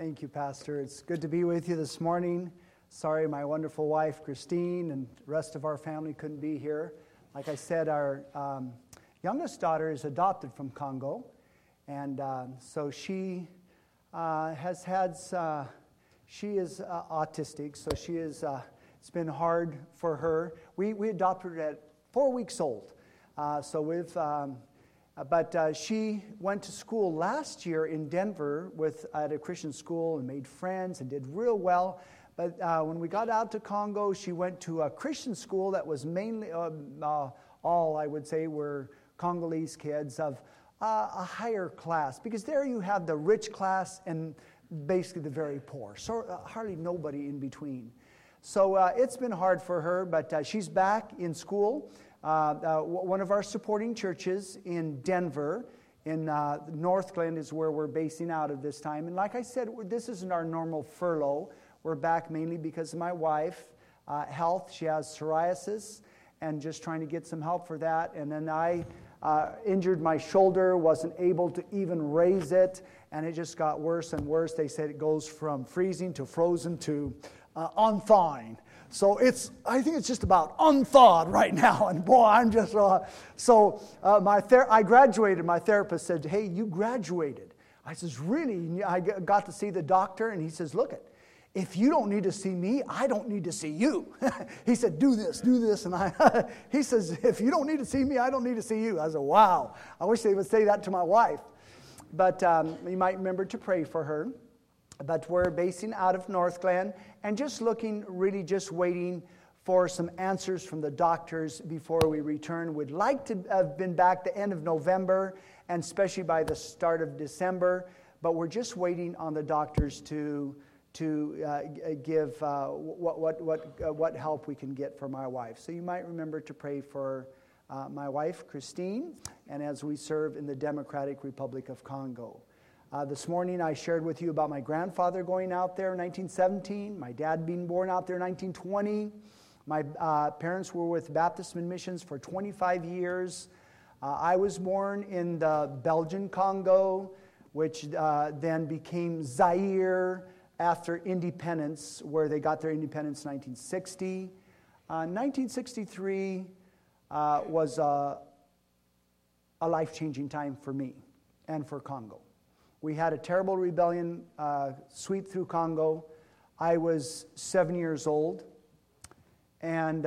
Thank you, Pastor. It's good to be with you this morning. Sorry my wonderful wife, Christine, and the rest of our family couldn't be here. Like I said, our youngest daughter is adopted from Congo, and so she has had, she is autistic, so she is, it's been hard for her. We adopted her at 4 weeks old, but she went to school last year in Denver at a Christian school and made friends and did real well. But when we got out to Congo, she went to a Christian school that was mainly, all I would say were Congolese kids of a higher class. Because there you have the rich class and basically the very poor. So hardly nobody in between. So it's been hard for her, but she's back in school. One of our supporting churches in Denver, in Northglenn, is where we're basing out of this time. And like I said, this isn't our normal furlough. We're back mainly because of my wife, health. She has psoriasis, and just trying to get some help for that. And then I injured my shoulder, wasn't able to even raise it, and it just got worse and worse. They said it goes from freezing to frozen to unthawing. So I think it's just about unthawed right now. And boy, I'm just, I graduated. My therapist said, "Hey, you graduated." I says, "Really?" I got to see the doctor, and he says, "Look, if you don't need to see me, I don't need to see you." He said, do this. And he says, "If you don't need to see me, I don't need to see you." I said, wow. I wish they would say that to my wife. But you might remember to pray for her. But we're basing out of Northglenn and just waiting for some answers from the doctors before we return. We'd like to have been back the end of November and especially by the start of December, but we're just waiting on the doctors to give what help we can get for my wife. So you might remember to pray for my wife, Christine, and as we serve in the Democratic Republic of Congo. This morning I shared with you about my grandfather going out there in 1917, my dad being born out there in 1920. My parents were with Baptist Missions for 25 years. I was born in the Belgian Congo, which then became Zaire after independence, where they got their independence in 1960. 1963 was a life-changing time for me and for Congo. We had a terrible rebellion sweep through Congo. I was 7 years old, and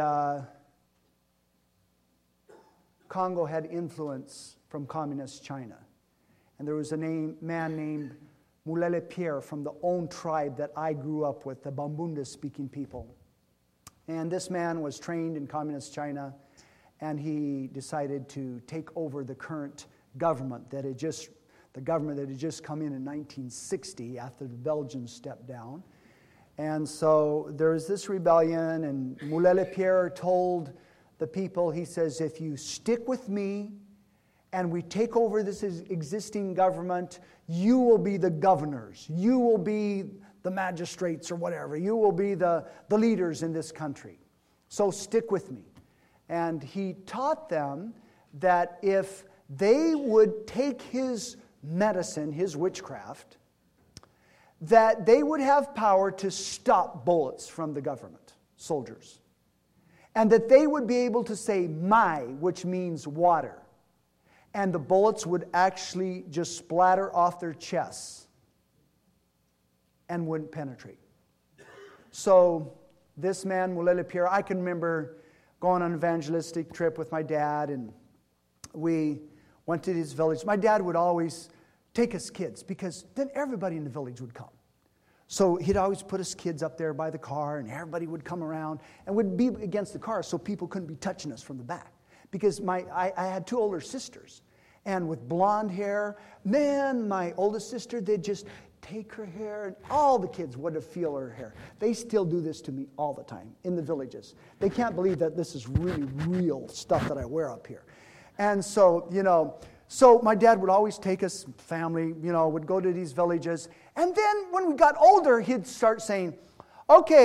Congo had influence from communist China. And there was a man named Mulele Pierre from the own tribe that I grew up with, the Bambunda-speaking people. And this man was trained in communist China, and he decided to take over the current government that had just come in 1960 after the Belgians stepped down. And so there was this rebellion, and Mulele Pierre told the people, he says, "If you stick with me and we take over this existing government, you will be the governors. You will be the magistrates or whatever. You will be the leaders in this country. So stick with me." And he taught them that if they would take his medicine, his witchcraft, that they would have power to stop bullets from the government soldiers. And that they would be able to say "mai," which means water. And the bullets would actually just splatter off their chests and wouldn't penetrate. So this man, Mulele Pierre, I can remember going on an evangelistic trip with my dad, and we went to his village. My dad would always take us kids, because then everybody in the village would come. So he'd always put us kids up there by the car, and everybody would come around and would be against the car so people couldn't be touching us from the back. Because I had two older sisters, and with blonde hair, man, my oldest sister, they'd just take her hair, and all the kids would feel her hair. They still do this to me all the time in the villages. They can't believe that this is really real stuff that I wear up here. And so, so my dad would always take us, family, would go to these villages. And then when we got older, he'd start saying, "Okay,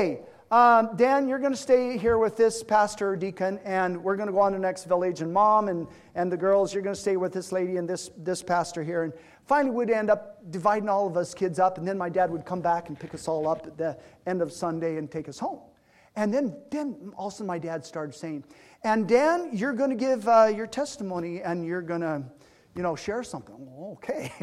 Dan, you're going to stay here with this pastor or deacon, and we're going to go on to the next village. And Mom and the girls, you're going to stay with this lady and this pastor here. And finally, we'd end up dividing all of us kids up, and then my dad would come back and pick us all up at the end of Sunday and take us home. And then all of a sudden my dad started saying, and Dan, you're going to give your testimony, and you're going to, share something. Okay.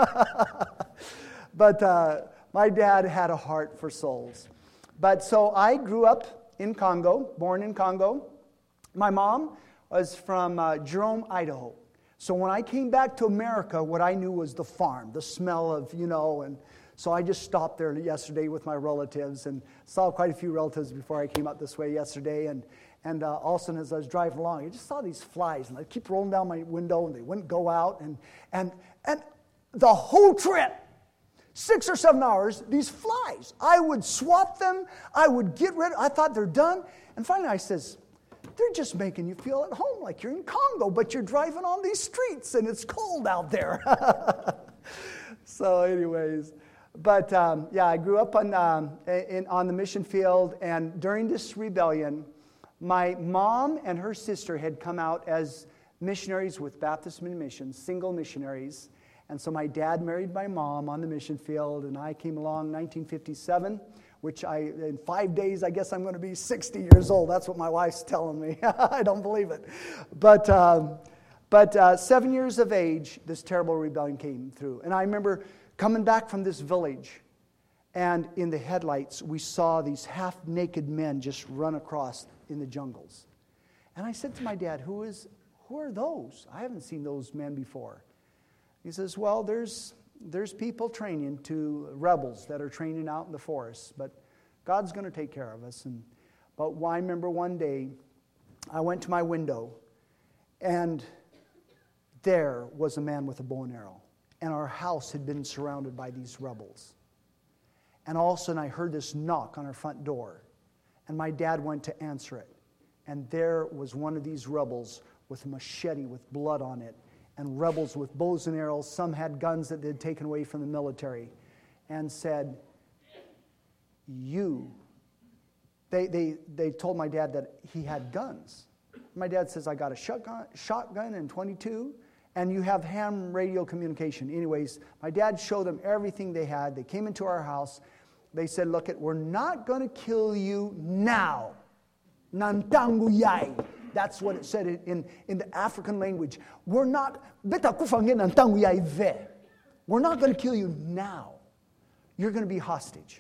But my dad had a heart for souls. But so I grew up in Congo, born in Congo. My mom was from Jerome, Idaho. So when I came back to America, what I knew was the farm, the smell of, and so I just stopped there yesterday with my relatives and saw quite a few relatives before I came up this way yesterday. And all of a sudden, as I was driving along, I just saw these flies, and I'd keep rolling down my window, and they wouldn't go out. And the whole trip, 6 or 7 hours, these flies, I would swat them, I would get rid of, I thought they're done. And finally I says, they're just making you feel at home like you're in Congo, but you're driving on these streets and it's cold out there. So anyways, but I grew up on the mission field, and during this rebellion, my mom and her sister had come out as missionaries with Baptist Missions, single missionaries. And so my dad married my mom on the mission field, and I came along in 1957, which in 5 days, I guess I'm going to be 60 years old. That's what my wife's telling me. I don't believe it. But 7 years of age, this terrible rebellion came through. And I remember coming back from this village, and in the headlights, we saw these half-naked men just run across in the jungles. And I said to my dad, who are those? I haven't seen those men before. He says, well, there's people training to rebels that are training out in the forest, but God's going to take care of us. But I remember one day, I went to my window, and there was a man with a bow and arrow, and our house had been surrounded by these rebels. And all of a sudden, I heard this knock on our front door, and my dad went to answer it, and there was one of these rebels with a machete with blood on it, and rebels with bows and arrows. Some had guns that they'd taken away from the military, and said, they told my dad that he had guns. My dad says, I got a shotgun and 22, and you have ham radio communication. Anyways, my dad showed them everything they had. They came into our house. They said, look, we're not going to kill you now. Nantanguyay. That's what it said in the African language. We're not going to kill you now. You're going to be hostage.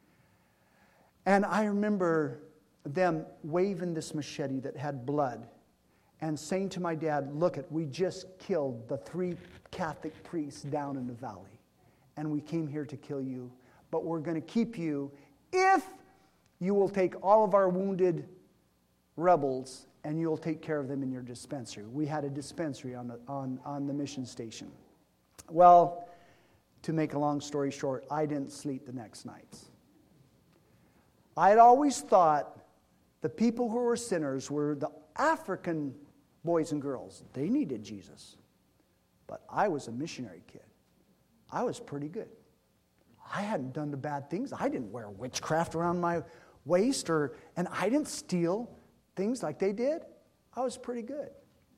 And I remember them waving this machete that had blood and saying to my dad, look, we just killed the 3 Catholic priests down in the valley. And we came here to kill you. But we're going to keep you if you will take all of our wounded rebels and you'll take care of them in your dispensary. We had a dispensary on the mission station. Well, to make a long story short, I didn't sleep the next nights. I had always thought the people who were sinners were the African boys and girls. They needed Jesus. But I was a missionary kid. I was pretty good. I hadn't done the bad things. I didn't wear witchcraft around my waist, and I didn't steal things like they did. I was pretty good.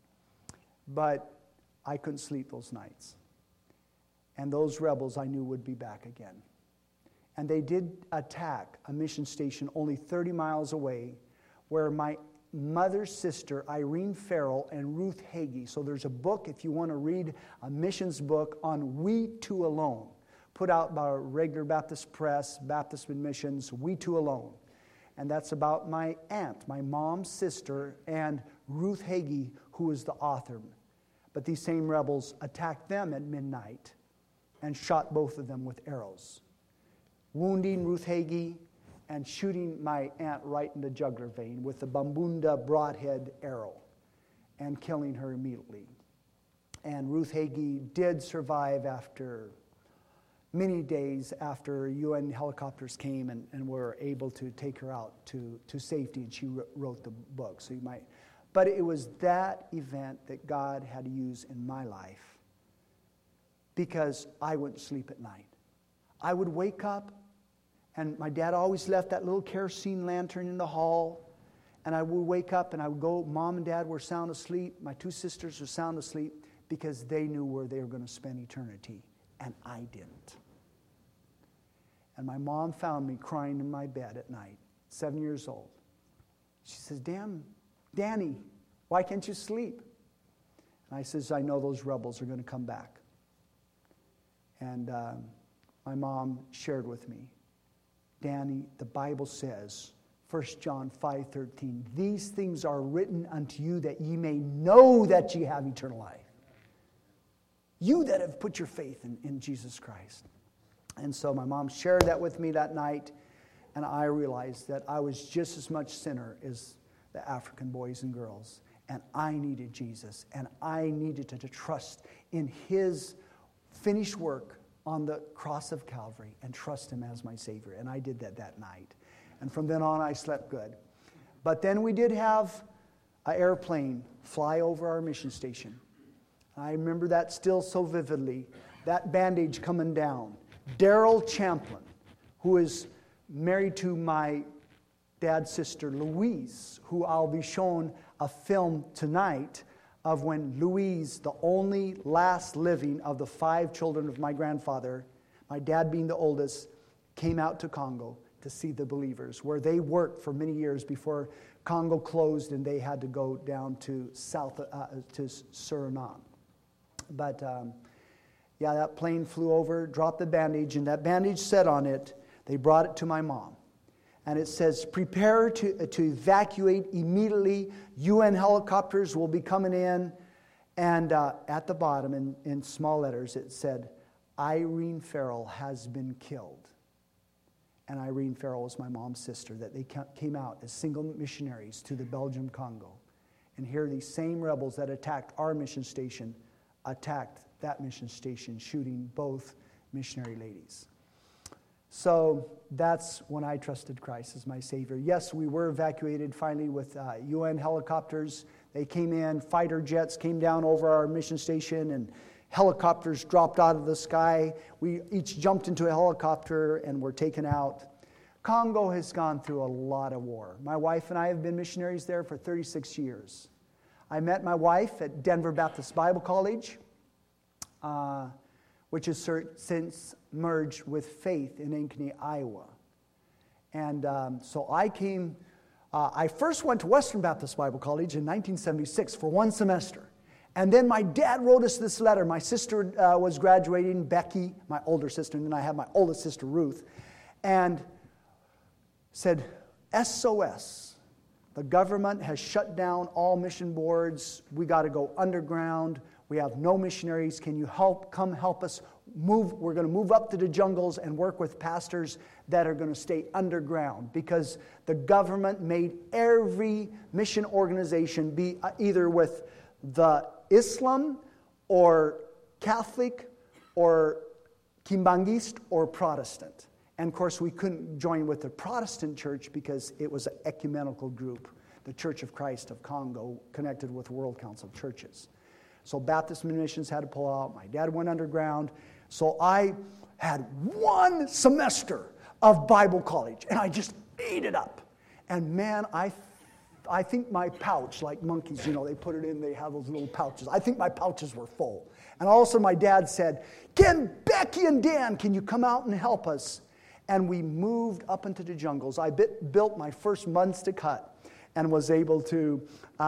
But I couldn't sleep those nights. And those rebels I knew would be back again. And they did attack a mission station only 30 miles away, where my mother's sister, Irene Farrell, and Ruth Hagee. So there's a book, if you want to read a missions book on We Two Alone, put out by Regular Baptist Press, Baptist Missions, We Two Alone. And that's about my aunt, my mom's sister, and Ruth Hagee, who was the author. But these same rebels attacked them at midnight and shot both of them with arrows, wounding Ruth Hagee and shooting my aunt right in the jugular vein with the Bambunda broadhead arrow and killing her immediately. And Ruth Hagee did survive after many days after UN helicopters came and were able to take her out to safety, and she wrote the book. So you might, but it was that event that God had to use in my life, because I wouldn't sleep at night. I would wake up And my dad always left that little kerosene lantern in the hall. And I would wake up and I would go, Mom and Dad were sound asleep. My 2 sisters were sound asleep because they knew where they were going to spend eternity. And I didn't. And my mom found me crying in my bed at night, 7 years old. She says, Danny, why can't you sleep? And I says, I know those rebels are going to come back. And my mom shared with me, Danny, the Bible says, 1 John 5:13, these things are written unto you that ye may know that ye have eternal life. You that have put your faith in Jesus Christ. And so my mom shared that with me that night, and I realized that I was just as much sinner as the African boys and girls. And I needed Jesus, and I needed to trust in His finished work on the cross of Calvary and trust Him as my Savior. And I did that night. And from then on, I slept good. But then we did have an airplane fly over our mission station. I remember that still so vividly. That bandage coming down. Daryl Champlin, who is married to my dad's sister, Louise, who I'll be shown a film tonight of when Louise, the only last living of the 5 children of my grandfather, my dad being the oldest, came out to Congo to see the believers, where they worked for many years before Congo closed and they had to go down to to Suriname. But that plane flew over, dropped the bandage, and that bandage said on it, they brought it to my mom. And it says, prepare to evacuate immediately. UN helicopters will be coming in. And at the bottom, in small letters, it said, Irene Farrell has been killed. And Irene Farrell was my mom's sister, that they came out as single missionaries to the Belgium Congo. And here these same rebels that attacked our mission station attacked that mission station, shooting both missionary ladies. So that's when I trusted Christ as my Savior. Yes, we were evacuated finally with UN helicopters. They came in, fighter jets came down over our mission station, and helicopters dropped out of the sky. We each jumped into a helicopter and were taken out. Congo has gone through a lot of war. My wife and I have been missionaries there for 36 years. I met my wife at Denver Baptist Bible College, which has since merged with Faith in Ankeny, Iowa. And so I first went to Western Baptist Bible College in 1976 for 1 semester. And then my dad wrote us this letter. My sister was graduating, Becky, my older sister, and then I have my oldest sister, Ruth, and said, SOS, the government has shut down all mission boards. We got to go underground. We have no missionaries. Can you come help us move? We're going to move up to the jungles and work with pastors that are going to stay underground, because the government made every mission organization be either with the Islam or Catholic or Kimbangist or Protestant. And of course, we couldn't join with the Protestant church because it was an ecumenical group, the Church of Christ of Congo, connected with World Council of Churches. So Baptist missions had to pull out. My dad went underground. So I had 1 semester of Bible college, and I just ate it up. And man, I think my pouch, like monkeys, they put it in, they have those little pouches. I think my pouches were full. And all of a sudden my dad said, Becky and Dan, can you come out and help us? And we moved up into the jungles. I built my first Munster hut and was able to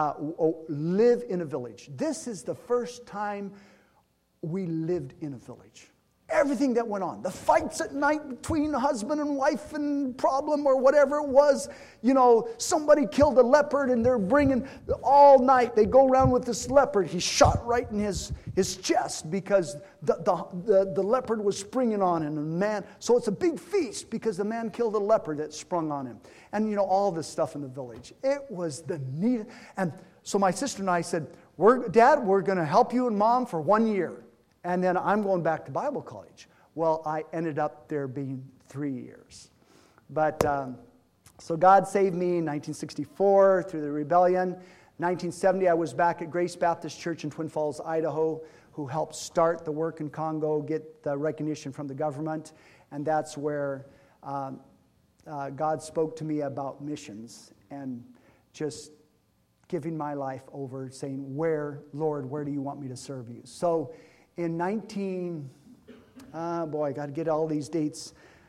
live in a village. This is the first time we lived in a village. Everything that went on, the fights at night between husband and wife and problem or whatever it was, somebody killed a leopard and they're bringing all night. They go around with this leopard. He's shot right in his chest because the leopard was springing on him. And man, so it's a big feast because the man killed a leopard that sprung on him. And all this stuff in the village. It was the neat. And so my sister and I said, Dad, we're going to help you and Mom for 1 year. And then I'm going back to Bible college. Well, I ended up there being 3 years. But so God saved me in 1964 through the rebellion. 1970, I was back at Grace Baptist Church in Twin Falls, Idaho, who helped start the work in Congo, get the recognition from the government. And that's where God spoke to me about missions and just giving my life over, saying, Lord, where do you want me to serve you? So in I got to get all these dates,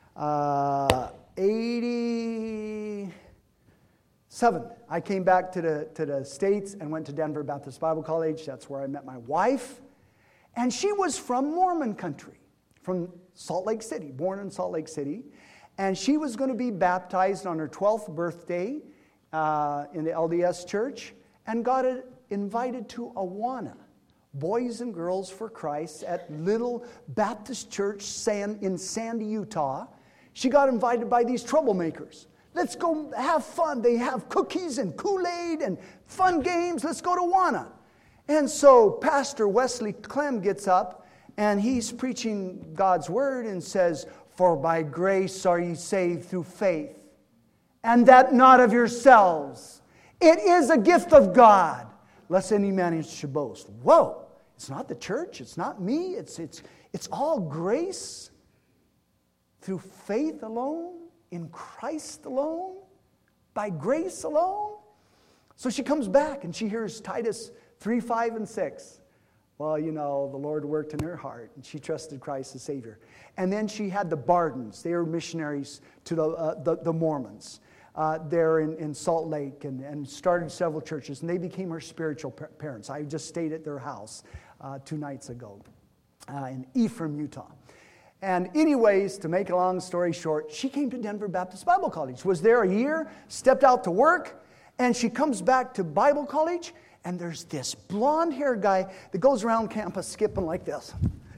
87, I came back to the States and went to Denver Baptist Bible College. That's where I met my wife. And she was from Mormon country, from Salt Lake City, born in Salt Lake City. And she was going to be baptized on her 12th birthday in the LDS church, and got invited to Awana, Boys and Girls for Christ, at Little Baptist Church in Sandy, Utah. She got invited by these troublemakers. Let's go have fun. They have cookies and Kool-Aid and fun games. Let's go to Awana. And so Pastor Wesley Clem gets up, and he's preaching God's word and says, "For by grace are ye saved through faith, and that not of yourselves. It is a gift of God, lest any man should boast." Whoa! It's not the church. It's not me. It's all grace through faith alone, in Christ alone, by grace alone. So she comes back and she hears Titus 3, 5, and 6. Well, the Lord worked in her heart, and she trusted Christ as Savior. And then she had the Bardens. They were missionaries to the Mormons there in Salt Lake, and started several churches, and they became her spiritual parents. I just stayed at their house 2 nights ago in Ephraim, Utah. And anyways, to make a long story short, she came to Denver Baptist Bible College, was there a year, stepped out to work, and she comes back to Bible college, and there's this blonde-haired guy that goes around campus skipping like this.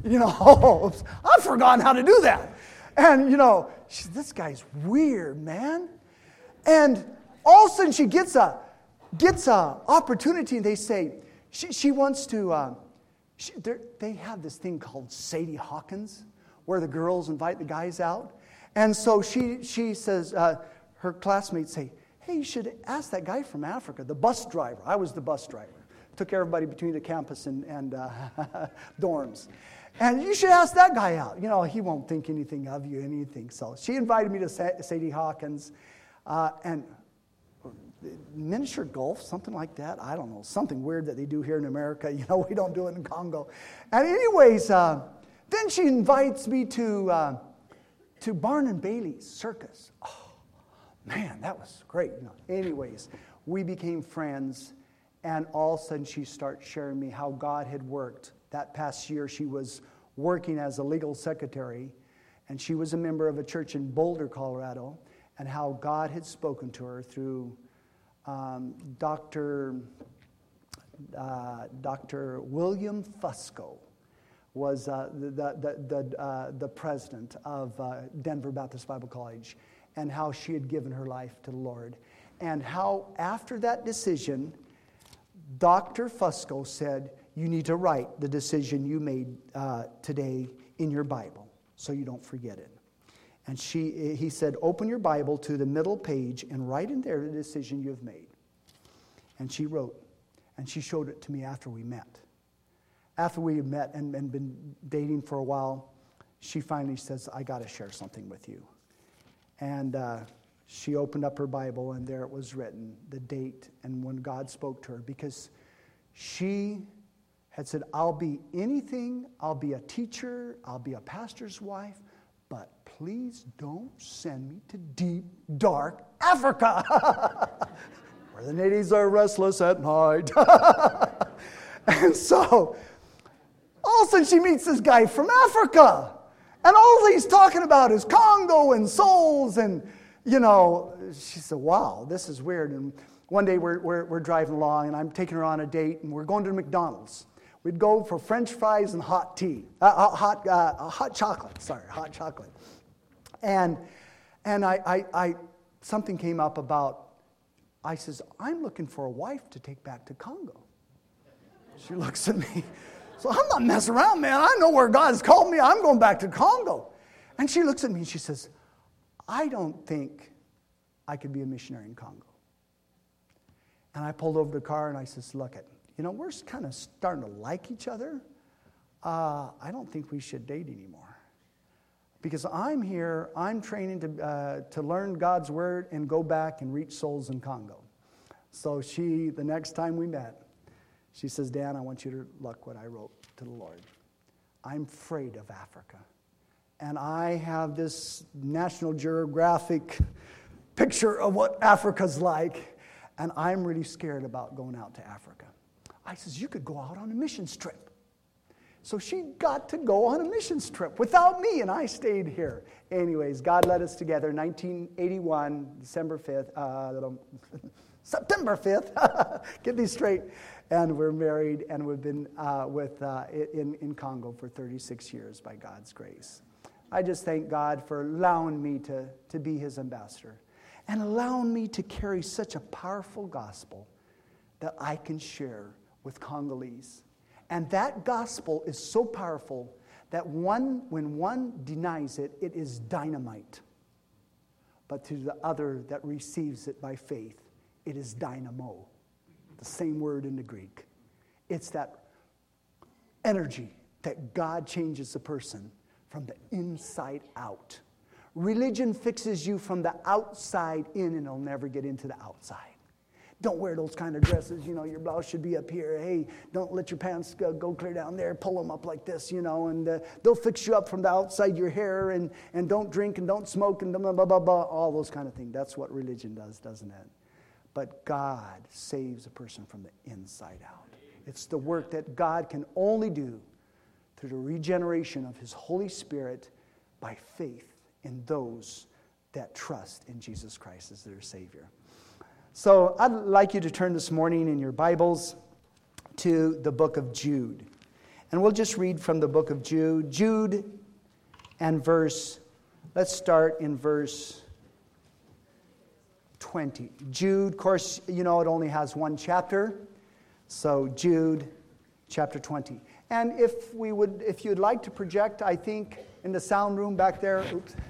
I've forgotten how to do that. And, this guy's weird, man. And all of a sudden she gets a opportunity, and they say, she wants to, they have this thing called Sadie Hawkins, where the girls invite the guys out. And so she says, her classmates say, "Hey, you should ask that guy from Africa, the bus driver." I was the bus driver. Took everybody between the campus and dorms. And you should ask that guy out. He won't think anything of you, anything. So she invited me to Sadie Hawkins and miniature golf, something like that. I don't know, something weird that they do here in America. We don't do it in Congo. And anyways, then she invites me to Barn and Bailey's circus. Oh, man, that was great. Anyways, we became friends, and all of a sudden she starts sharing me how God had worked. That past year she was working as a legal secretary, and she was a member of a church in Boulder, Colorado, and how God had spoken to her through Dr. William Fusco. Was the president of Denver Baptist Bible College, and how she had given her life to the Lord. And how after that decision, Dr. Fusco said, "You need to write the decision you made today in your Bible so you don't forget it." And he said, "Open your Bible to the middle page and write in there the decision you've made." And she wrote, and she showed it to me after we met. After we had met and been dating for a while, she finally says, "I got to share something with you." And she opened up her Bible, and there it was written, the date and when God spoke to her. Because she had said, "I'll be anything. I'll be a teacher. I'll be a pastor's wife. But please don't send me to deep, dark Africa, where the natives are restless at night." And so all of a sudden she meets this guy from Africa. And all he's talking about is Congo and souls. And, she said, "Wow, this is weird." And one day we're driving along, and I'm taking her on a date, and we're going to McDonald's. We'd go for French fries and hot chocolate. And I something came up about, I says, "I'm looking for a wife to take back to Congo." She looks at me. So I'm not messing around, man. I know where God has called me. I'm going back to Congo. And she looks at me and she says, "I don't think I could be a missionary in Congo." And I pulled over the car and I says, "Look, we're kind of starting to like each other. I don't think we should date anymore. Because I'm here, I'm training to learn God's word and go back and reach souls in Congo. So the next time we met, she says, Dan, I want you to look what I wrote to the Lord. I'm afraid of Africa. And I have this National Geographic picture of what Africa's like, and I'm really scared about going out to Africa. I says, you could go out on a missions trip. So she got to go on a missions trip without me, and I stayed here. Anyways, God led us together, 1981, September 5th, get these straight, and we're married, and we've been in Congo for 36 years by God's grace. I just thank God for allowing me to be His ambassador and allowing me to carry such a powerful gospel that I can share with Congolese. And that gospel is so powerful that when one denies it, it is dynamite. But to the other that receives it by faith, it is dynamo, the same word in the Greek. It's that energy that God changes a person from the inside out. Religion fixes you from the outside in, and it'll never get into the outside. Don't wear those kind of dresses, your blouse should be up here. Hey, don't let your pants go clear down there. Pull them up like this, and they'll fix you up from the outside your hair, and don't drink and don't smoke and blah, blah, blah, blah, all those kind of things. That's what religion does, doesn't it? But God saves a person from the inside out. It's the work that God can only do through the regeneration of His Holy Spirit by faith in those that trust in Jesus Christ as their Savior. So I'd like you to turn this morning in your Bibles to the book of Jude. And we'll just read from the book of Jude. Jude and let's start in verse 20. Jude, of course, it only has one chapter. So Jude, chapter 20. And if you'd like to project, I think in the sound room back there,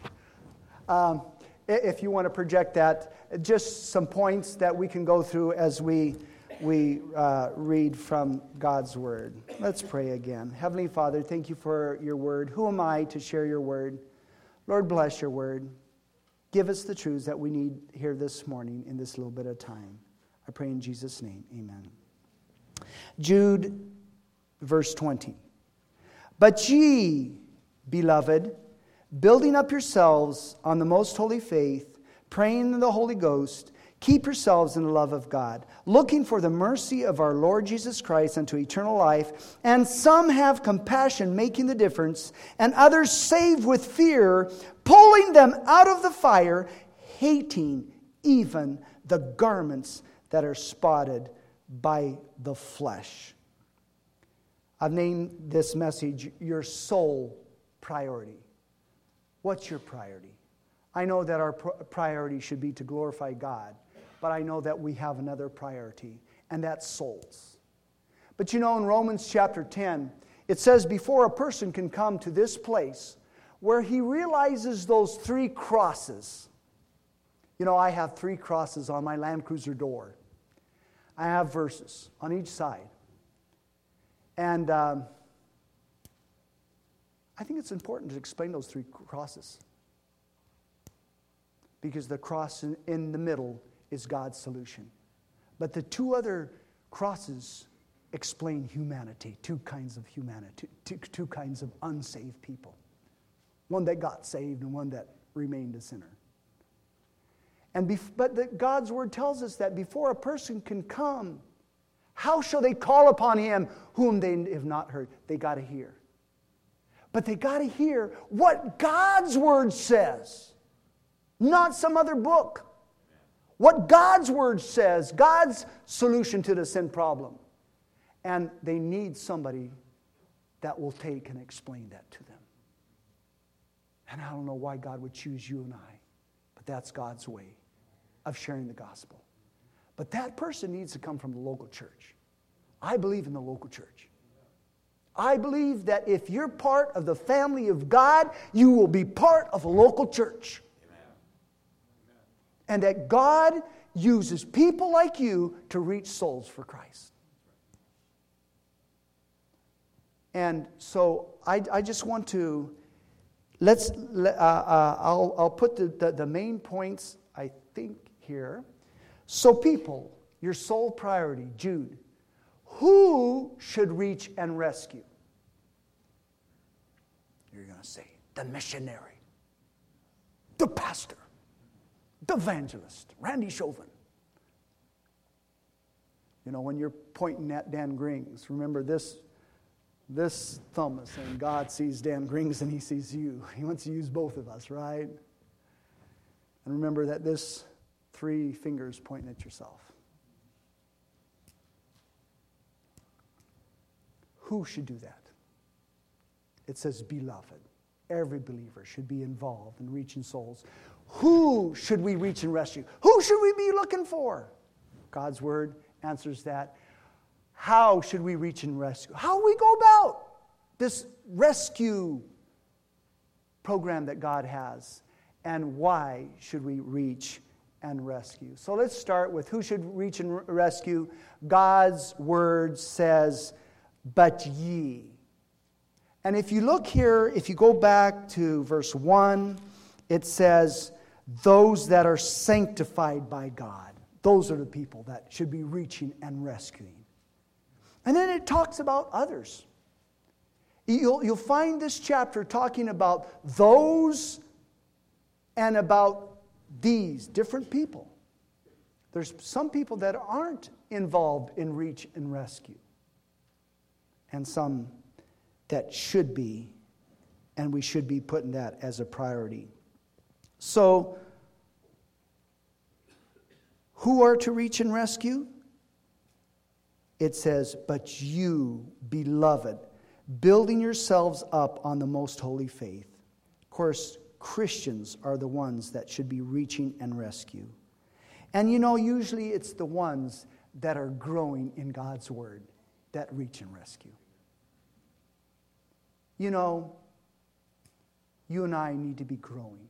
if you want to project that, just some points that we can go through as we read from God's Word. Let's pray again. Heavenly Father, thank you for your Word. Who am I to share your Word? Lord, bless your Word. Give us the truths that we need here this morning in this little bit of time. I pray in Jesus' name, amen. Jude, verse 20. But ye, beloved, building up yourselves on the most holy faith, praying in the Holy Ghost, keep yourselves in the love of God, looking for the mercy of our Lord Jesus Christ unto eternal life. And some have compassion, making the difference, and others save with fear, pulling them out of the fire, hating even the garments that are spotted by the flesh. I've named this message, Your Sole Priority. What's your priority? I know that our priority should be to glorify God, but I know that we have another priority, and that's souls. But in Romans chapter 10, it says before a person can come to this place where he realizes those 3 crosses. I have 3 crosses on my Land Cruiser door. I have verses on each side. And I think it's important to explain those 3 crosses. Because the cross in the middle is God's solution. But the 2 other crosses explain humanity, 2 kinds of humanity, 2 kinds of unsaved people. One that got saved and one that remained a sinner. But God's Word tells us that before a person can come, how shall they call upon Him whom they have not heard? They got to hear. But they got to hear what God's Word says. Not some other book. What God's Word says, God's solution to the sin problem. And they need somebody that will take and explain that to them. And I don't know why God would choose you and I, but that's God's way of sharing the gospel. But that person needs to come from the local church. I believe in the local church. I believe that if you're part of the family of God, you will be part of a local church. And that God uses people like you to reach souls for Christ. And so I just want to I'll put the main points, I think, here. So people, your sole priority, Jude, who should reach and rescue? You're going to say, the missionary, the pastor, the evangelist, Randy Chauvin. You know, when you're pointing at Dan Grings, remember this thumb is saying God sees Dan Grings and he sees you. He wants to use both of us, right? And remember that this 3 fingers pointing at yourself. Who should do that? It says beloved. Every believer should be involved in reaching souls. Who should we reach and rescue? Who should we be looking for? God's word answers that. How should we reach and rescue? How do we go about this rescue program that God has? And why should we reach and rescue? So let's start with who should reach and rescue. God's word says, but ye. And if you look here, if you go back to verse 1, it says, those that are sanctified by God. Those are the people that should be reaching and rescuing. And then it talks about others. You'll find this chapter talking about those and about these different people. There's some people that aren't involved in reach and rescue. And some that should be, and we should be putting that as a priority. So, who are to reach and rescue? It says, but you, beloved, building yourselves up on the most holy faith. Of course, Christians are the ones that should be reaching and rescue. And you know, usually it's the ones that are growing in God's word that reach and rescue. You know, you and I need to be growing.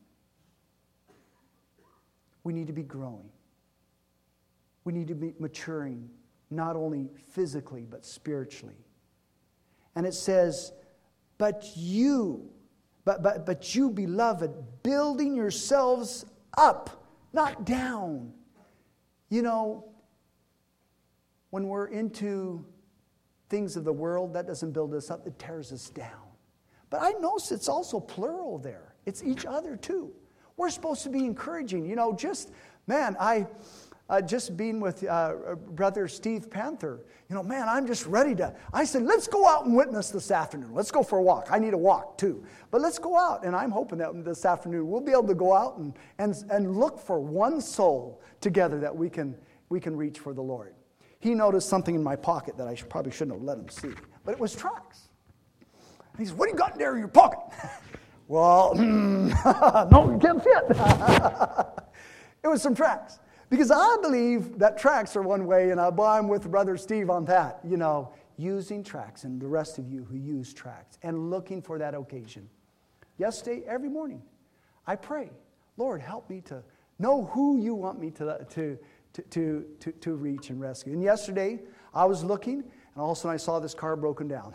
We need to be growing. We need to be maturing, not only physically, but spiritually. And it says, but you, beloved, building yourselves up, not down. You know, when we're into things of the world, that doesn't build us up, it tears us down. But I notice it's also plural there. It's each other too. We're supposed to be encouraging. You know, just being with Brother Steve Panther, you know, man, I'm just ready to. I said, let's go out and witness this afternoon. Let's go for a walk. I need a walk too. But let's go out. And I'm hoping that this afternoon we'll be able to go out and look for one soul together that we can reach for the Lord. He noticed something in my pocket that I probably shouldn't have let him see. But it was tracts. He said, what do you got in there in your pocket? Well, no, you can't fit. It was some tracts. Because I believe that tracts are one way, and I'm with Brother Steve on that. You know, using tracts, and the rest of you who use tracts, and looking for that occasion. Yesterday, every morning, I pray, Lord, help me to know who you want me to reach and rescue. And yesterday, I was looking, and all of a sudden I saw this car broken down.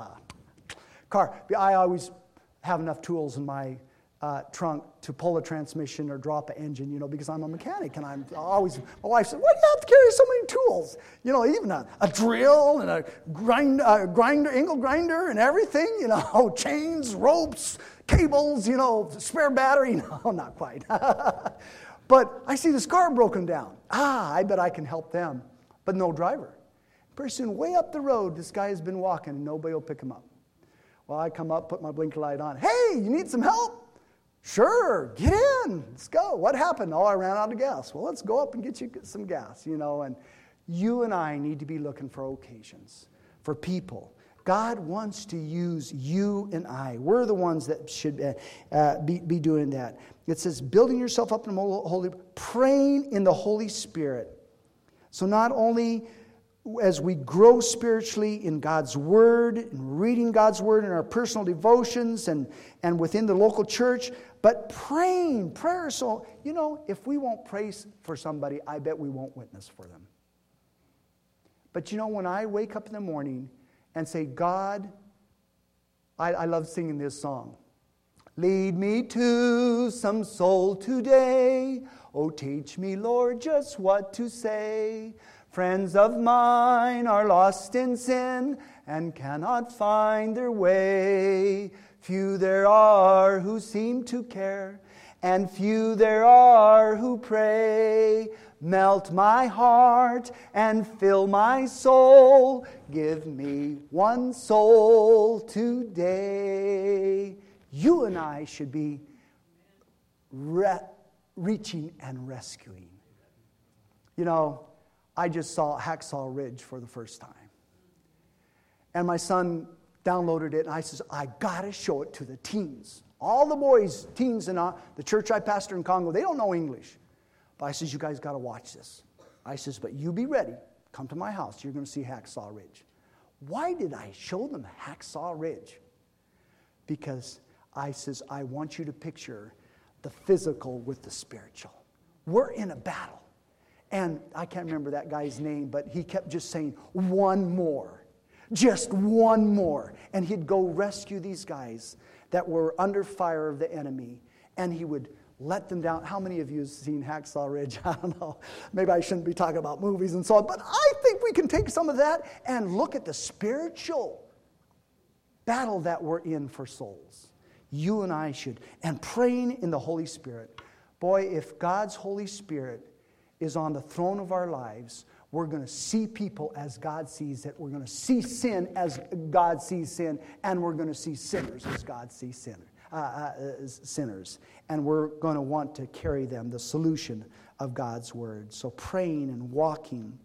I always have enough tools in my trunk to pull a transmission or drop an engine, you know, because I'm a mechanic, and I'm always, my wife said, why do you have to carry so many tools? You know, even a drill and a grinder, angle grinder and everything, you know, chains, ropes, cables, you know, spare battery. No, not quite. But I see this car broken down. I bet I can help them. But no driver. Pretty soon, way up the road, this guy has been walking, and nobody will pick him up. Well, I come up, put my blinker light on. Hey, you need some help? Sure, get in. Let's go. What happened? Oh, I ran out of gas. Well, let's go up and get you some gas, you know. And you and I need to be looking for occasions, for people. God wants to use you and I. We're the ones that should be doing that. It says, building yourself up in the Holy, praying in the Holy Spirit. So not only as we grow spiritually in God's Word, and reading God's Word in our personal devotions and within the local church, but praying, prayer. So, you know, if we won't pray for somebody, I bet we won't witness for them. But you know, when I wake up in the morning and say, God, I love singing this song. Lead me to some soul today. Oh, teach me, Lord, just what to say. Friends of mine are lost in sin and cannot find their way. Few there are who seem to care, and few there are who pray. Melt my heart and fill my soul. Give me one soul today. You and I should be reaching and rescuing. You know, I just saw Hacksaw Ridge for the first time. And my son downloaded it, and I says, I got to show it to the teens. All the boys, teens in the church I pastor in Congo, they don't know English. But I says, you guys got to watch this. I says, but you be ready. Come to my house. You're going to see Hacksaw Ridge. Why did I show them Hacksaw Ridge? Because I says, I want you to picture the physical with the spiritual. We're in a battle. And I can't remember that guy's name, but he kept just saying, one more. Just one more. And he'd go rescue these guys that were under fire of the enemy. And he would let them down. How many of you have seen Hacksaw Ridge? I don't know. Maybe I shouldn't be talking about movies and so on. But I think we can take some of that and look at the spiritual battle that we're in for souls. You and I should. And praying in the Holy Spirit. Boy, if God's Holy Spirit is on the throne of our lives, we're going to see people as God sees it. We're going to see sin as God sees sin. And we're going to see sinners as God sees sinners. And we're going to want to carry them the solution of God's word. So praying and walking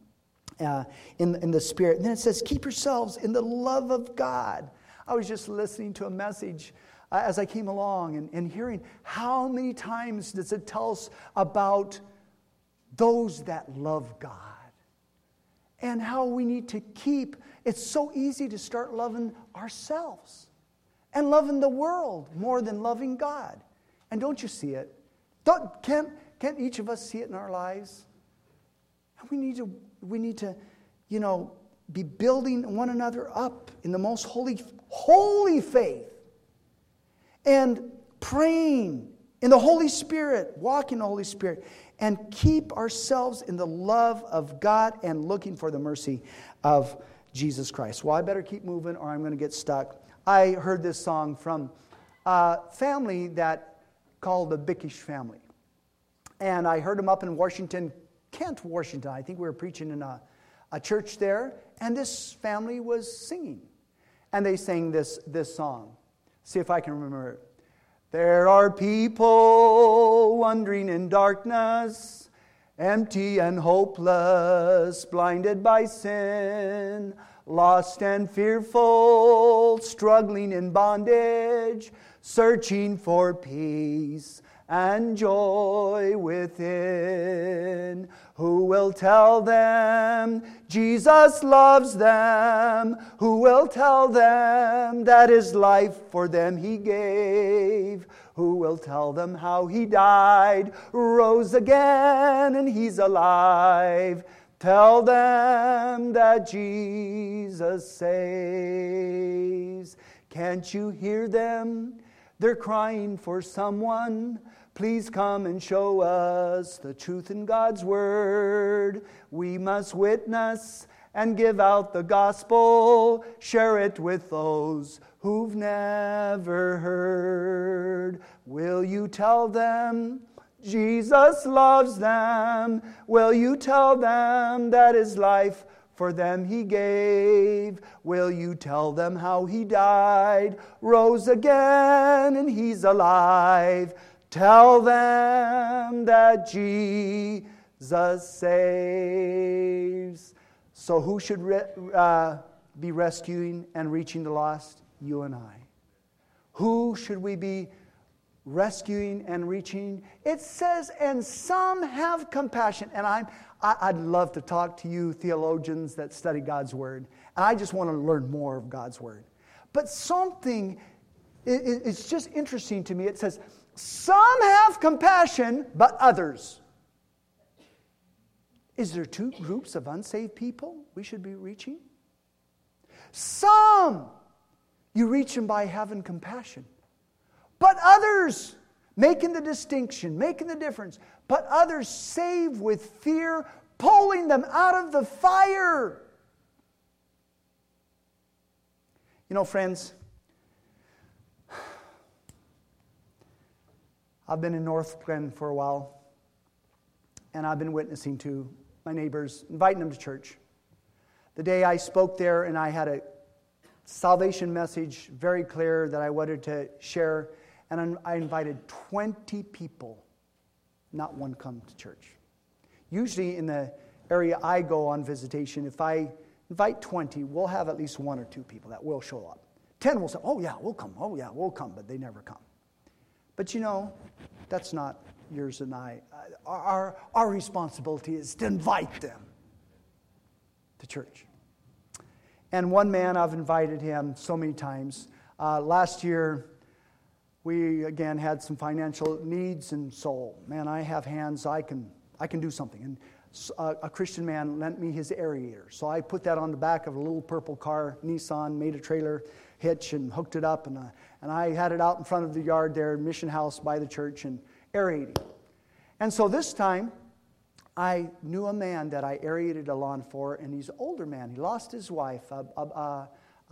in the Spirit. And then it says, keep yourselves in the love of God. I was just listening to a message as I came along and hearing how many times does it tell us about those that love God. And how we need to keep. It's so easy to start loving ourselves and loving the world more than loving God. And don't you see it? Can't each of us see it in our lives? And we need to, be building one another up in the most holy faith, and praying in the Holy Spirit, walking in the Holy Spirit, and keep ourselves in the love of God and looking for the mercy of Jesus Christ. Well, I better keep moving or I'm going to get stuck. I heard this song from a family that called the Bickish family. And I heard them up in Washington, Kent, Washington. I think we were preaching in a church there. And this family was singing. And they sang this song. See if I can remember it. There are people wandering in darkness, empty and hopeless, blinded by sin, lost and fearful, struggling in bondage, searching for peace and joy within. Who will tell them Jesus loves them? Who will tell them that His life for them He gave? Who will tell them how He died, rose again, and He's alive? Tell them that Jesus saves. Can't you hear them? They're crying for someone. Please come and show us the truth in God's Word. We must witness and give out the gospel. Share it with those who've never heard. Will you tell them Jesus loves them? Will you tell them that His life for them He gave? Will you tell them how He died, rose again, and He's alive? Tell them that Jesus saves. So who should be rescuing and reaching the lost? You and I. Who should we be rescuing and reaching? It says, and some have compassion. And I'd love to talk to you theologians that study God's Word. And I just want to learn more of God's Word. But something, it's just interesting to me. It says, some have compassion, but others. Is there two groups of unsaved people we should be reaching? Some, you reach them by having compassion. But others, making the distinction, making the difference. But others save with fear, pulling them out of the fire. You know, friends, I've been in North Bend for a while, and I've been witnessing to my neighbors, inviting them to church. The day I spoke there, and I had a salvation message very clear that I wanted to share, and I invited 20 people. Not one come to church. Usually in the area I go on visitation, if I invite 20, we'll have at least 1 or 2 people that will show up. 10 will say, oh yeah, we'll come, but they never come. But you know, that's not yours and I. Our responsibility is to invite them to church. And one man, I've invited him so many times. Last year, we again had some financial needs, and so, man, I have hands, I can do something. And a Christian man lent me his aerator. So I put that on the back of a little purple car, Nissan, made a trailer hitch and hooked it up, and I had it out in front of the yard there, Mission House by the church, and aerating. And so this time, I knew a man that I aerated a lawn for, and he's an older man. He lost his wife, a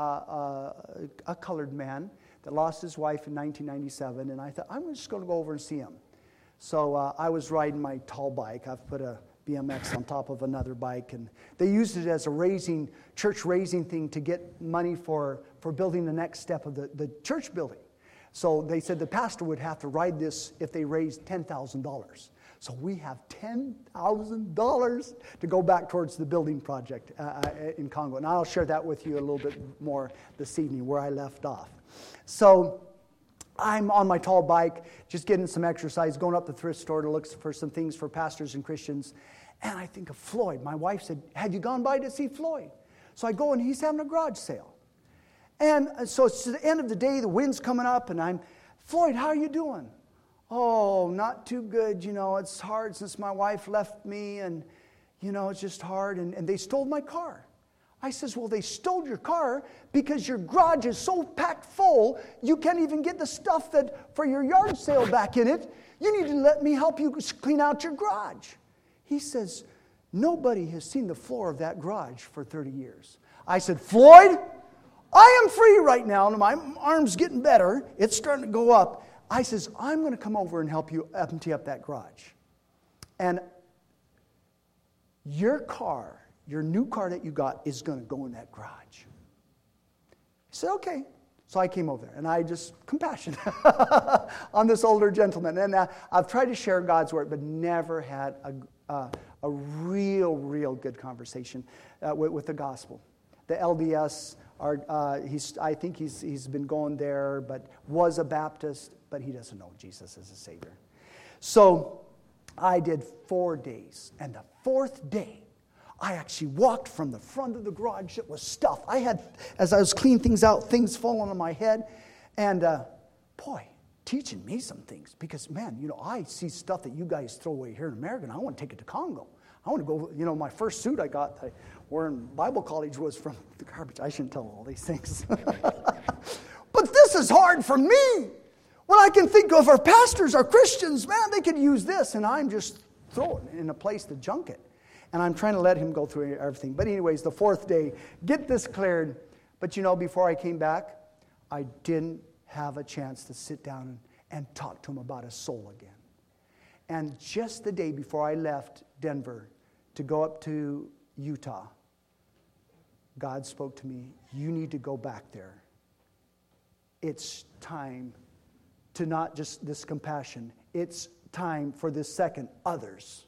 colored man that lost his wife in 1997, and I thought, I'm just going to go over and see him. So I was riding my tall bike. I've put a BMX on top of another bike, and they used it as a church raising thing to get money for building the next step of the church building. So they said the pastor would have to ride this if they raised $10,000. So we have $10,000 to go back towards the building project in Congo. And I'll share that with you a little bit more this evening where I left off. So I'm on my tall bike, just getting some exercise, going up the thrift store to look for some things for pastors and Christians. And I think of Floyd. My wife said, have you gone by to see Floyd? So I go, and he's having a garage sale. And so it's to the end of the day, the wind's coming up, and I'm, Floyd, how are you doing? Oh, not too good, you know, it's hard since my wife left me, and, you know, it's just hard, and they stole my car. I says, well, they stole your car because your garage is so packed full, you can't even get the stuff that for your yard sale back in it. You need to let me help you clean out your garage. He says, nobody has seen the floor of that garage for 30 years. I said, Floyd, I am free right now, and my arm's getting better. It's starting to go up. I says, I'm going to come over and help you empty up that garage. And your car, your new car that you got, is going to go in that garage. He said, okay. So I came over there, and I just compassion on this older gentleman. And I've tried to share God's word, but never had a real good conversation with the gospel. The LDS, I think he's been going there, but was a Baptist, but he doesn't know Jesus as a Savior. So I did 4 days, and the 4th day, I actually walked from the front of the garage. It was stuff. I had, as I was cleaning things out, things falling on my head, and boy, teaching me some things, because man, you know, I see stuff that you guys throw away here in America, and I want to take it to Congo. I want to go, you know, my first suit I got wore in Bible college was from the garbage. I shouldn't tell all these things. But this is hard for me. When I can think of our pastors, our Christians, man, they could use this, and I'm just throwing it in a place to junk it. And I'm trying to let him go through everything. But anyways, the 4th day, get this cleared. But you know, before I came back, I didn't have a chance to sit down and talk to him about his soul again. And just the day before I left Denver to go up to Utah, God spoke to me, you need to go back there. It's time to not just this compassion. It's time for this second, others.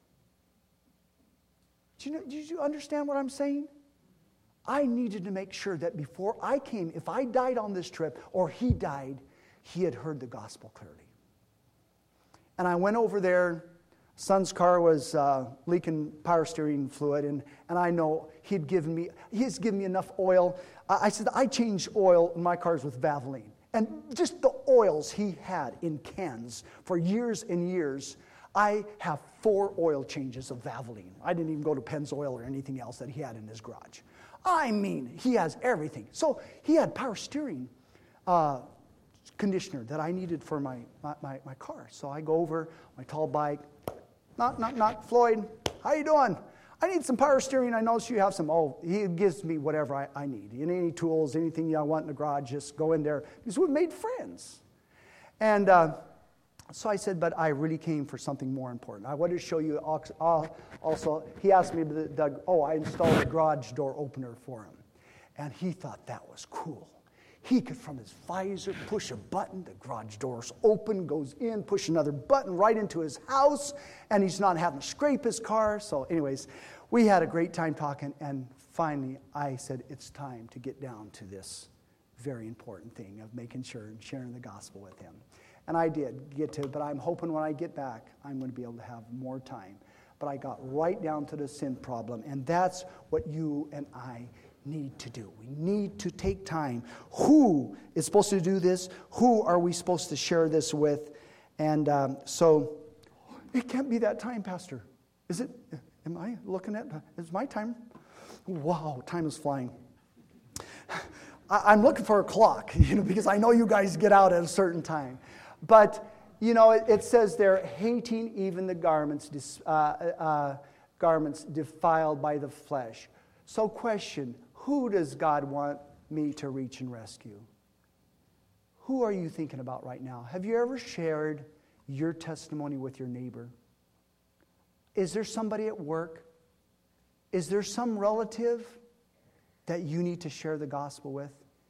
Did you understand what I'm saying? I needed to make sure that before I came, if I died on this trip or he died, he had heard the gospel clearly. And I went over there. Son's car was leaking power steering fluid, and I know he's given me enough oil. I said, I change oil in my cars with Valvoline. And just the oils he had in cans for years and years, I have 4 oil changes of Valvoline. I didn't even go to Pennzoil or anything else that he had in his garage. I mean, he has everything. So he had power steering conditioner that I needed for my car. So I go over, my tall bike, knock, Floyd, how you doing? I need some power steering. I notice you have some. Oh, he gives me whatever I need. Any tools, anything I want in the garage, just go in there. Because we've made friends. And so I said, but I really came for something more important. I wanted to show you also, he asked me, I installed a garage door opener for him. And he thought that was cool. He could, from his visor, push a button, the garage door's open, goes in, push another button right into his house, and he's not having to scrape his car. So anyways, we had a great time talking, and finally I said, it's time to get down to this very important thing of making sure and sharing the gospel with him. And I did get to, but I'm hoping when I get back, I'm going to be able to have more time. But I got right down to the sin problem, and that's what you and I need to do. We need to take time. Who is supposed to do this? Who are we supposed to share this with? And so it can't be that time, Pastor. Is it? Am I looking at? Is my time? Wow, time is flying. I'm looking for a clock, because I know you guys get out at a certain time. But it says there, hating even the garments defiled by the flesh. So question, who does God want me to reach and rescue? Who are you thinking about right now? Have you ever shared your testimony with your neighbor? Is there somebody at work? Is there some relative that you need to share the gospel with?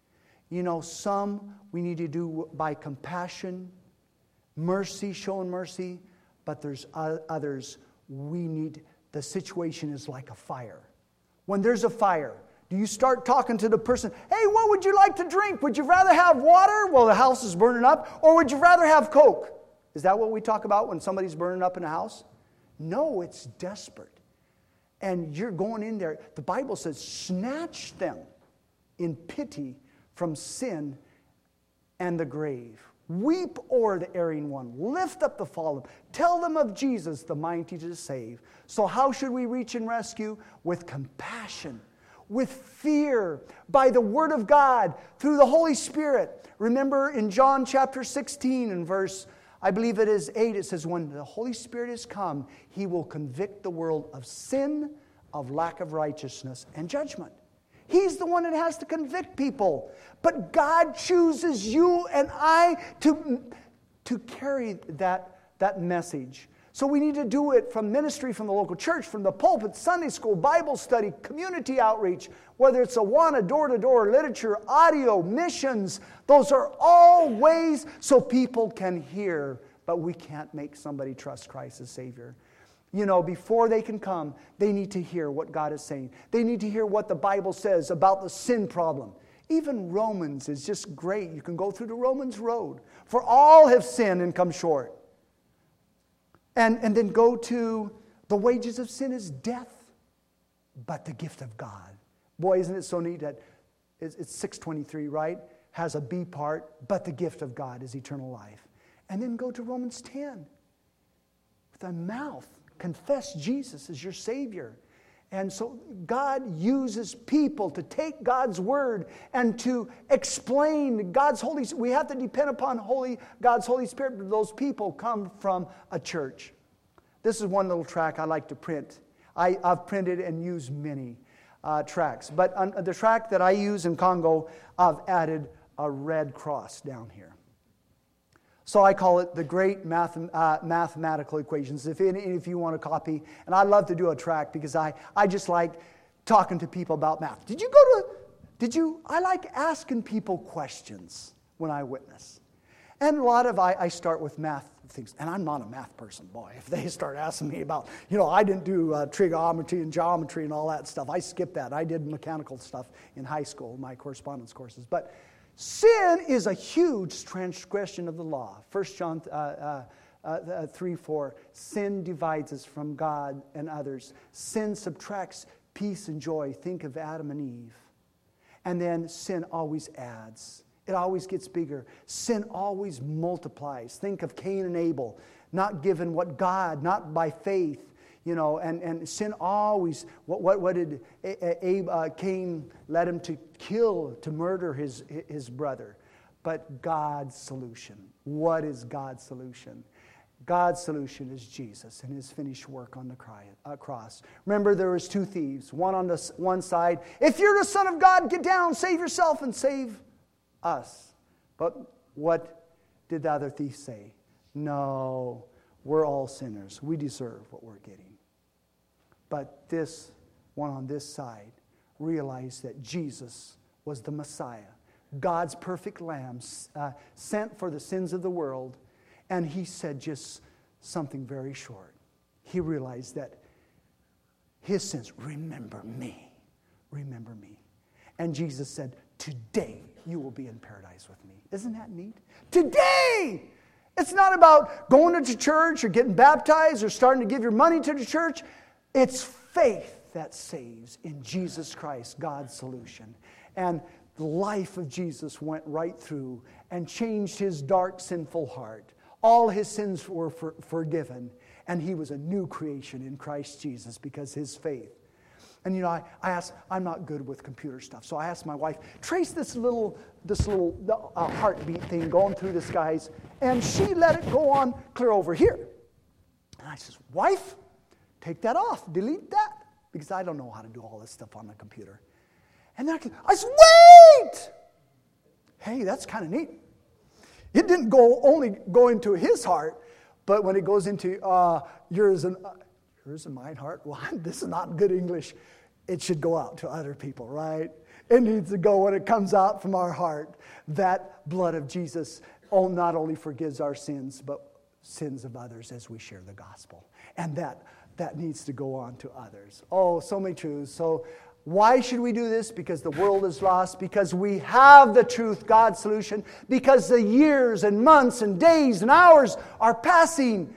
Some we need to do by compassion, mercy, showing mercy, but there's others the situation is like a fire. When there's a fire, do you start talking to the person, hey, what would you like to drink? Would you rather have water while the house is burning up? Or would you rather have Coke? Is that what we talk about when somebody's burning up in a house? No, it's desperate. And you're going in there. The Bible says, snatch them in pity from sin and the grave. Weep o'er the erring one. Lift up the fallen. Tell them of Jesus, the mighty to save. So how should we reach and rescue? With compassion, with fear, by the Word of God, through the Holy Spirit. Remember in John chapter 16 and verse, I believe it is 8, it says, when the Holy Spirit is come, He will convict the world of sin, of lack of righteousness, and judgment. He's the one that has to convict people. But God chooses you and I to carry that message. So we need to do it from ministry, from the local church, from the pulpit, Sunday school, Bible study, community outreach, whether it's Awana, door-to-door, literature, audio, missions. Those are all ways so people can hear, but we can't make somebody trust Christ as Savior. Before they can come, they need to hear what God is saying. They need to hear what the Bible says about the sin problem. Even Romans is just great. You can go through the Romans road. For all have sinned and come short. And then go to the wages of sin is death, but the gift of God. Boy, isn't it so neat that it's 623, right? Has a B part, but the gift of God is eternal life. And then go to Romans 10. With a mouth, confess Jesus as your Savior. And so God uses people to take God's Word and to explain God's Holy Spirit. We have to depend upon God's Holy Spirit, but those people come from a church. This is one little track I like to print. I've printed and used many tracks. But on the track that I use in Congo, I've added a red cross down here. So I call it the great mathematical equations. If you want a copy, and I love to do a track because I just like talking to people about math. I like asking people questions when I witness. And a lot of I start with math things, and I'm not a math person, boy. If they start asking me about, I didn't do trigonometry and geometry and all that stuff. I skipped that. I did mechanical stuff in high school, my correspondence courses. But sin is a huge transgression of the law. 1 John 3:4. Sin divides us from God and others. Sin subtracts peace and joy. Think of Adam and Eve. And then sin always adds. It always gets bigger. Sin always multiplies. Think of Cain and Abel, not given what God, not by faith. And sin always, what did Cain led him to kill, to murder his brother? but God's solution. What is God's solution? God's solution is Jesus and his finished work on the cross. Remember, there was two thieves, one on the one side. If you're the Son of God, get down, save yourself, and save us. But what did the other thief say? No, we're all sinners. We deserve what we're getting. But this one on this side realized that Jesus was the Messiah, God's perfect lamb, sent for the sins of the world. And he said just something very short. He realized that his sins, remember me. Remember me. And Jesus said, today you will be in paradise with me. Isn't that neat? Today! It's not about going to church or getting baptized or starting to give your money to the church. It's faith that saves in Jesus Christ, God's solution. And the life of Jesus went right through and changed his dark, sinful heart. All his sins were forgiven, and he was a new creation in Christ Jesus because his faith. And you know, I asked, I'm not good with computer stuff, so I asked my wife, trace this little heartbeat thing going through this guy's, and she let it go on clear over here. And I says, wife, take that off, delete that, because I don't know how to do all this stuff on the computer. And then I said, wait! Hey, that's kind of neat. It didn't only go into his heart, but when it goes into yours and mine heart, well, this is not good English. It should go out to other people, right? It needs to go when it comes out from our heart. That blood of Jesus not only forgives our sins, but sins of others as we share the gospel. And that needs to go on to others. Oh, so many truths. So why should we do this? Because the world is lost. Because we have the truth, God's solution. Because the years and months and days and hours are passing.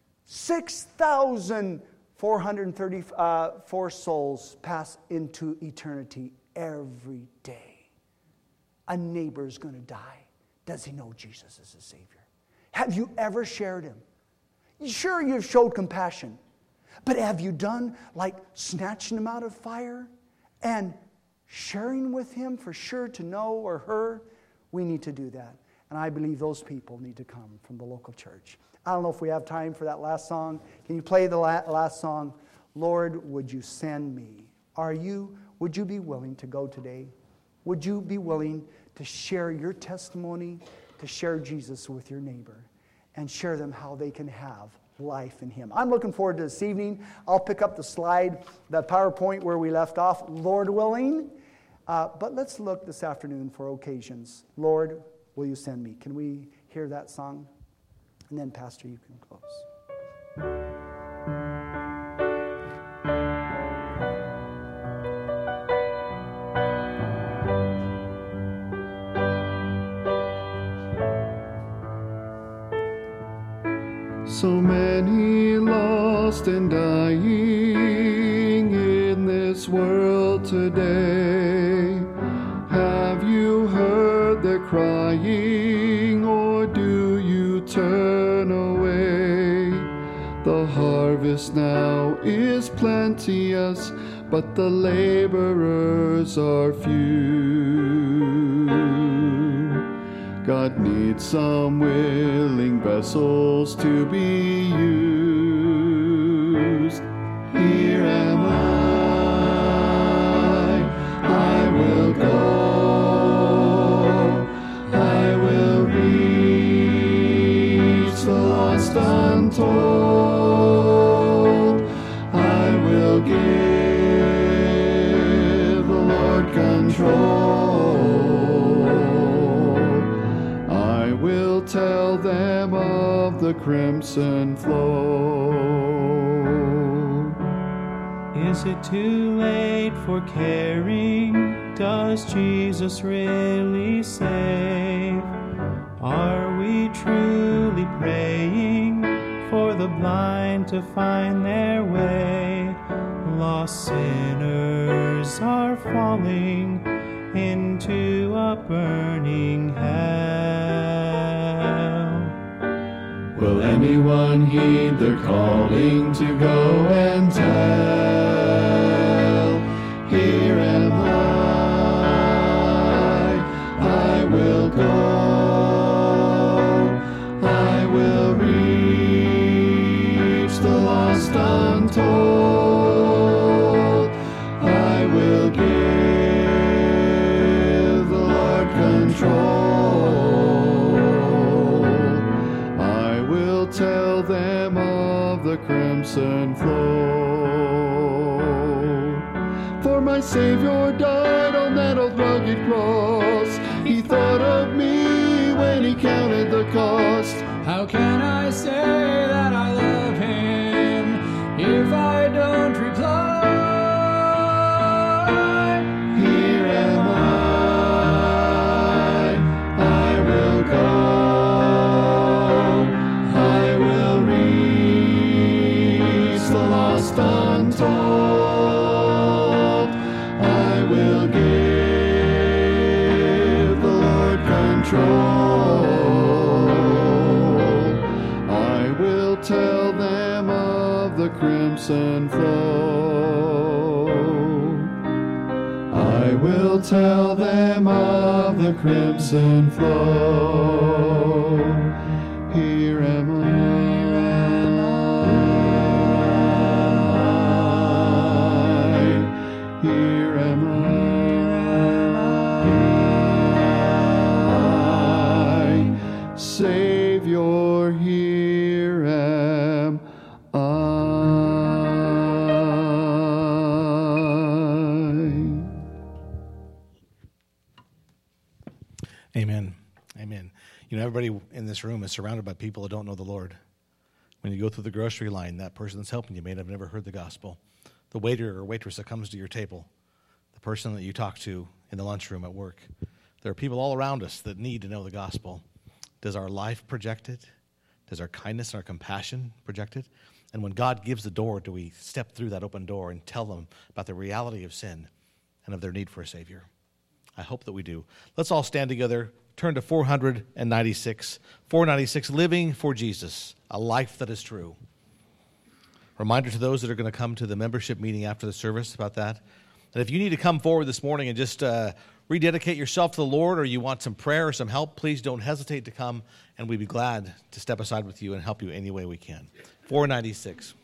6,434 souls pass into eternity every day. A neighbor is going to die. Does he know Jesus is his Savior? Have you ever shared him? Sure, you've showed compassion. But have you done like snatching him out of fire? And sharing with him for sure to know or her, we need to do that. And I believe those people need to come from the local church. I don't know if we have time for that last song. Can you play the last song? Lord, would you send me? Would you be willing to go today? Would you be willing to share your testimony, to share Jesus with your neighbor, and share them how they can have life in him? I'm looking forward to this evening. I'll pick up the slide, the PowerPoint where we left off, Lord willing. But let's look this afternoon for occasions. Lord, will you send me? Can we hear that song? And then, Pastor, you can close. So many lost and dying in this world today. Have you heard their crying, or do you turn away? The harvest now is plenteous, but the laborers are few. God needs some willing vessels to be used. Here am I will go. I will reach the lost untold. I will give the Lord control. Tell them of the crimson flow. Is it too late for caring? Does Jesus really save? Are we truly praying for the blind to find their way? Lost sinners are falling into a burning hell. Will anyone heed their calling to go and tell? Here am I will go. lost untold. I will give the Lord control. I will tell them of the crimson flow. For my Savior died on that old rugged cross. He thought of me when he counted the cost. How can I say that I love him if I don't reply? Here am I will go. I will reach the lost untold. I will give the Lord control. I will tell them of the crimson flow. I will tell them of the crimson flow. Here am I. Here am I. Savior, here am I. Amen. Amen. You know, everybody in this room is surrounded by people that don't know the Lord. When you go through the grocery line, that person that's helping you may have never heard the gospel. The waiter or waitress that comes to your table, the person that you talk to in the lunchroom at work. There are people all around us that need to know the gospel. Does our life project it? Does our kindness and our compassion project it? And when God gives the door, do we step through that open door and tell them about the reality of sin and of their need for a Savior? I hope that we do. Let's all stand together. Turn to 496. 496, Living for Jesus, a life that is true. Reminder to those that are going to come to the membership meeting after the service about that. And if you need to come forward this morning and just rededicate yourself to the Lord, or you want some prayer or some help, please don't hesitate to come, and we'd be glad to step aside with you and help you any way we can. 496.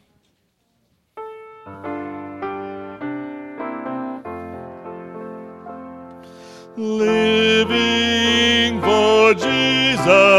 Living for Jesus.